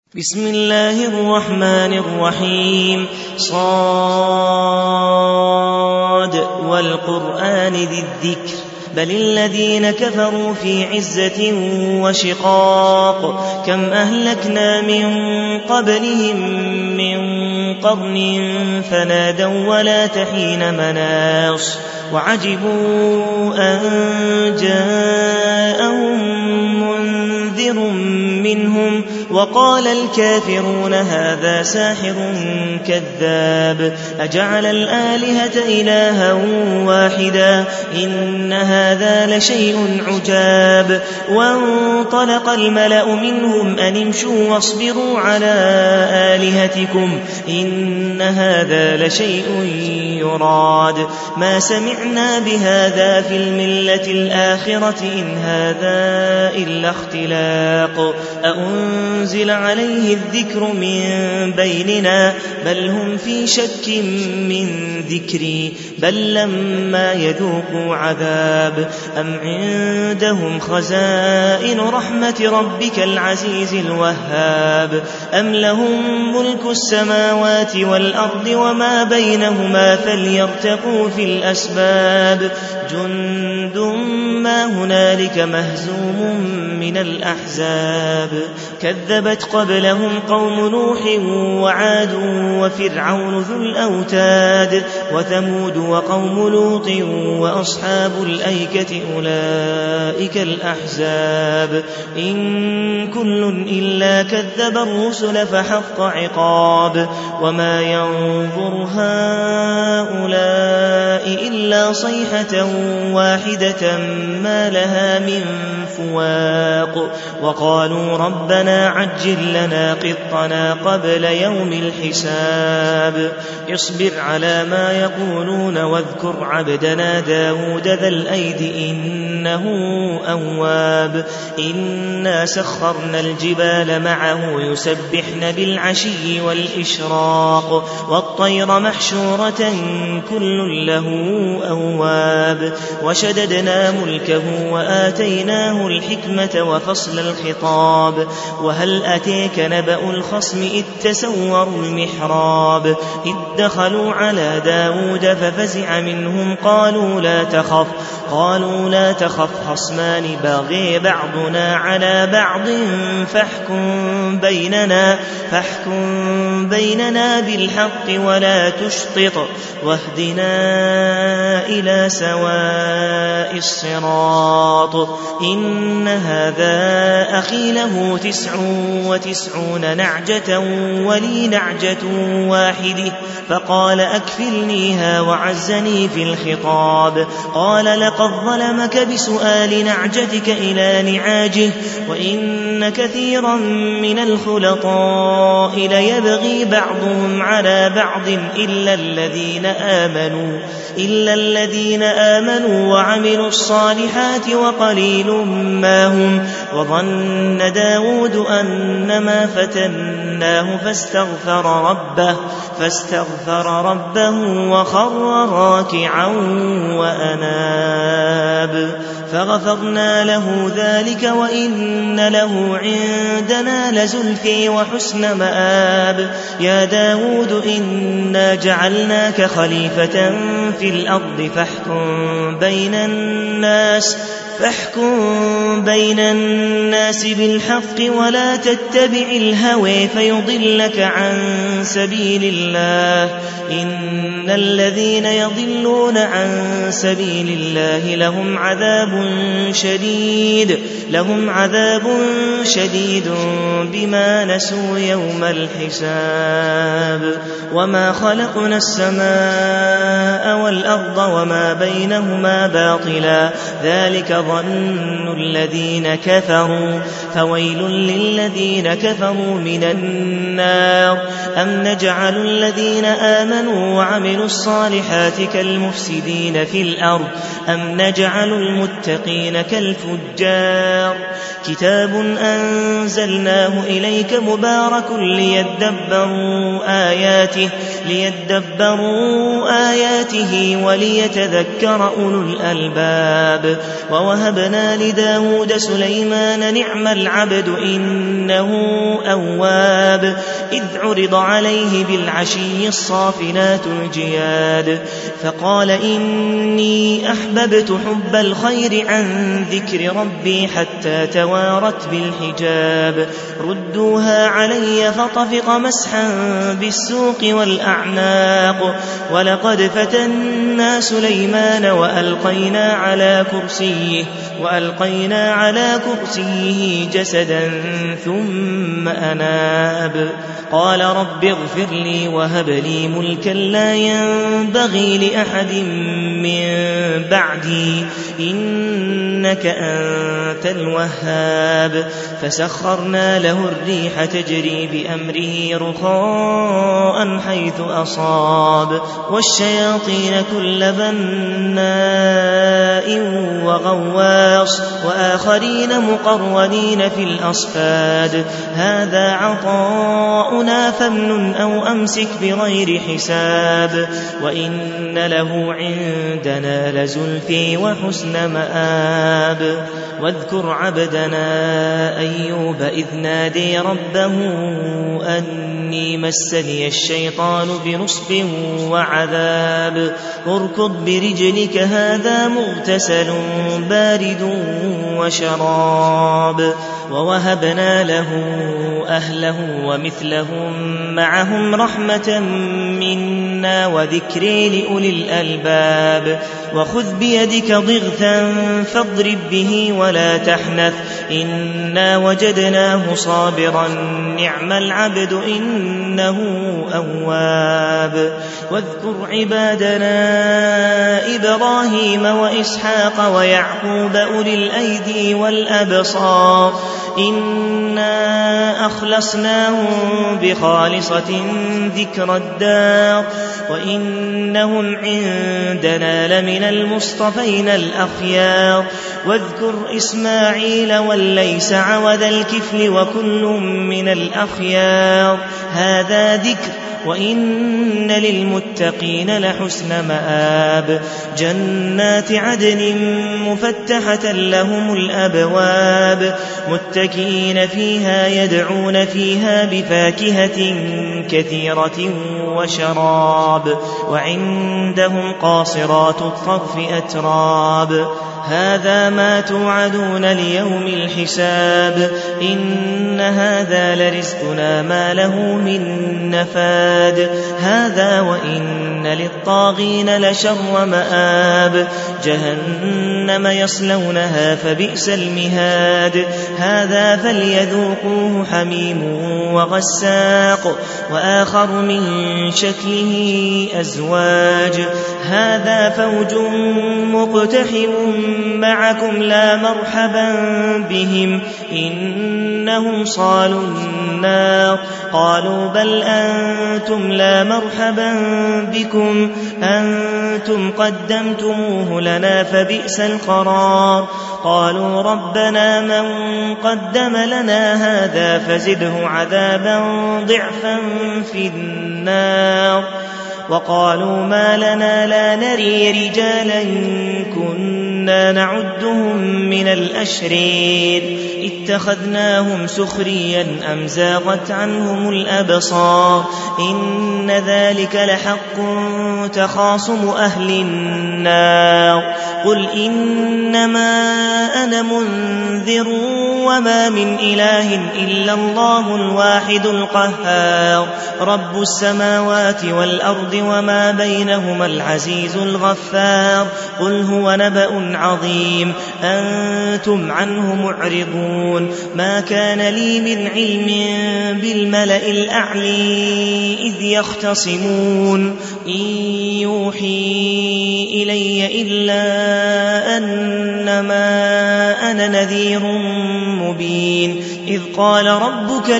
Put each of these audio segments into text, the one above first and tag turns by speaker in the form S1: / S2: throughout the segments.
S1: بسم الله الرحمن الرحيم صاد والقرآن ذي الذكر بل الذين كفروا في عزة وشقاق كم أهلكنا من قبلهم من قرن فنادوا ولا تحين مناص وعجبوا أن جاءهم منذر منهم وقال الكافرون هذا ساحر كذاب أجعل الآلهة إلها واحدا إن هذا لشيء عجاب وانطلق الملأ منهم أن امشوا واصبروا على آلهتكم إن هذا لشيء يراد ما سمعنا بهذا في الملة الآخرة إن هذا إلا اختلاق أأنزل عليه الذكر من بيننا بل هم في شك من ذكري بل لما يذوقوا عذاب أم عندهم خزائن رحمة ربك العزيز الوهاب أم لهم ملك السماوات والأرض وما بينهما فليرتقوا في الأسباب جند ما هنالك مهزوم من الأحزاب كذبت قبلهم قوم نوح وعاد وفرعون ذو الأوتاد وثمود وقوم لوط وأصحاب الأيكة أولئك الأحزاب إن كل إلا كذب الرسل فحق عقاب وما ينظر هؤلاء إلا صيحة واحدة ما لها من فواق وقالوا ربنا عجل لنا قطنا قبل يوم الحساب اصبر على ما يقولون واذكر عبدنا داود ذا الأيد إنه أواب إنا سخرنا الجبال معه يسبحن بالعشي والإشراق والطير محشورة كل له أواب وشددنا ملكه وآتيناه الحكمة وفصل الخطاب وهل أتيك نبأ الخصم إذ تسوروا المحراب إذ دخلوا على داود ففزع منهم قالوا لا تخف خصمان بغي بعضنا على بعض فاحكم بيننا بالحق ولا تشطط واهدنا إلى سواء الصراط إن هذا أخي له 99 نعجة ولي نعجة واحدة فقال أكفلنيها وعزني في الخطاب قال لقد ظلمك بسؤال نعجتك إلى نعاجه وإن كثيرا من الخلطاء ليبغي بعضهم على بعض إلا الذين آمنوا وعملوا الصالحات وقليل ما هم وظن داود أنما فتناه فاستغفر ربه وخر راكعا وأناب فغفرنا له ذلك وإن له عندنا لزلفي وحسن مآب يا داود إنا جعلناك خليفة في الأرض فاحكم بين الناس بالحق ولا تتبع الهوى فيضلك عن سبيل الله إن الذين يضلون عن سبيل الله لهم عذاب شديد بما نسوا يوم الحساب وما خلقنا السماء والأرض وما بينهما باطلا ذلك ظن الذين كفروا فويل للذين كفروا من النار أم نجعل الذين آمنوا وعملوا الصالحات كالمفسدين في الأرض أم نجعل المتقين كالفجار كتاب أنزلناه إليك مبارك ليدبروا آياته وليتذكر أولو الألباب ووهبنا لداود سليمان نعم العبد إنه أواب إذ عرض عليه بالعشي الصافنات الجياد فقال إني أحببت حب الخير عن ذكر ربي حتى توارت بالحجاب ردوها علي فطفق مسحا بالسوق والأعناق ولقد فتنا سليمان وألقينا على كرسيه جسدا ثم أناب قال رب اغفر لي وهب لي ملكا لا ينبغي لأحد من بعدي إنك أنت الوهاب فسخرنا له الريح تجري بأمره رخاء حيث أصاب والشياطين كل بناء وغواص وآخرين مقرنين في الأصفاد هذا عطاؤنا فامنن أو أمسك بغير حساب وإن له عندنا لزلفي وحسن مآب واذكر عبدنا أيوب إذ نادي ربه أني مسني الشيطان بنصب وعذاب اركض برجلك هذا مغتسل بارد وشراب ووهبنا له أهله ومثلهم معهم رحمة منا وذكر لأولي الألباب وخذ بيدك ضغثا فاضرب به ولا تحنث إنا وجدناه صابرا نعم العبد إنه أواب واذكر عبادنا إبراهيم وإسحاق ويعقوب أولي الأيدي والأبصار إنا أخلصناهم بخالصة ذكر الدار وإنهم عندنا لمن المصطفين الأخيار واذكر إسماعيل واليسع وذا الكفل وكل من الأخيار هذا ذكر وإن للمتقين لحسن مآب جنات عدن مفتحة لهم الأبواب متكئين فيها يدعون فيها بفاكهة كثيرة وشراب وعندهم قاصرات الطرف أتراب هذا ما توعدون ليوم الحساب إن هذا لرزقنا ما له من نفاد هذا وإن للطاغين لشر مآب جهنم يصلونها فبئس المهاد هذا فليذوقوه حميم وغساق وآخر من شكله أزواج هذا فوج مقتحم معكم لا مرحبا بهم إنهم صالوا النار قالوا بل أنتم لا مرحبا بكم أنتم قدمتموه لنا فبئس القرار قالوا ربنا من قدم لنا هذا فزده عذابا ضعفا في النار وقالوا ما لنا لا نري رجالا كنا نعدهم من الأشرير اتخذناهم سخريا أم زاغت عنهم الأبصار إن ذلك لحق تخاصم أهل النار قل إنما أنا منذر وما من إله إلا الله الواحد القهار رب السماوات والأرض وما بينهما العزيز الغفار قل هو نبأ عظيم أنتم عنه معرضون ما كان لي من علم بالملأ الأعلي إذ يختصمون إن يوحي إلي إلا أنما أنا نذير مبين إذ قال ربك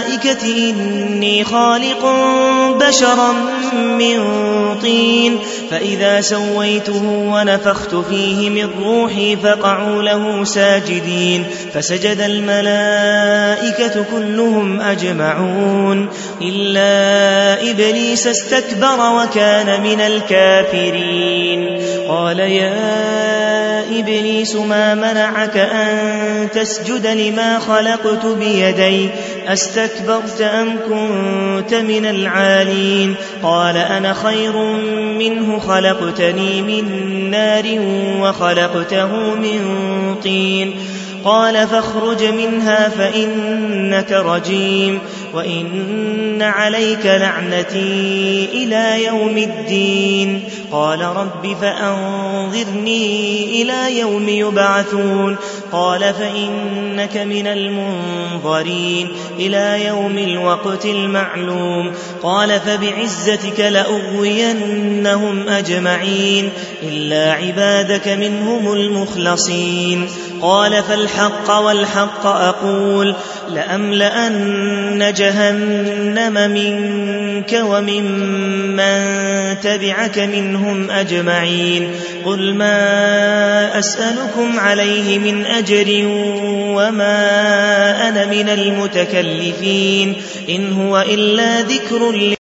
S1: للملائكة إني خالق بشرا من طين فإذا سويته ونفخت فيه من روحي فقعوا له ساجدين فسجد الملائكة كلهم أجمعون إلا إبليس استكبر وكان من الكافرين قال يا إبليس ما منعك أن تسجد لما خلقت بيدي أستكبرت أم كنت من العالين قال أنا خير منه خلقتني من نار وخلقته من طين قال فاخرج منها فإنك رجيم وإن عليك لعنتي إلى يوم الدين قال رب فأنظرني إلى يوم يبعثون قال فإنك من المنظرين إلى يوم الوقت المعلوم قال فبعزتك لأغوينهم أجمعين إلا عبادك منهم المخلصين قال فالحق والحق أقول لأملأن جهنم منك وممن تبعك منهم أجمعين قل ما أسألكم عليه من أجر وما أنا من المتكلفين إن هو إلا ذكر